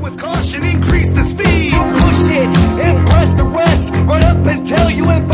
with caution, increase the speed. You push it, impress the rest, run up until you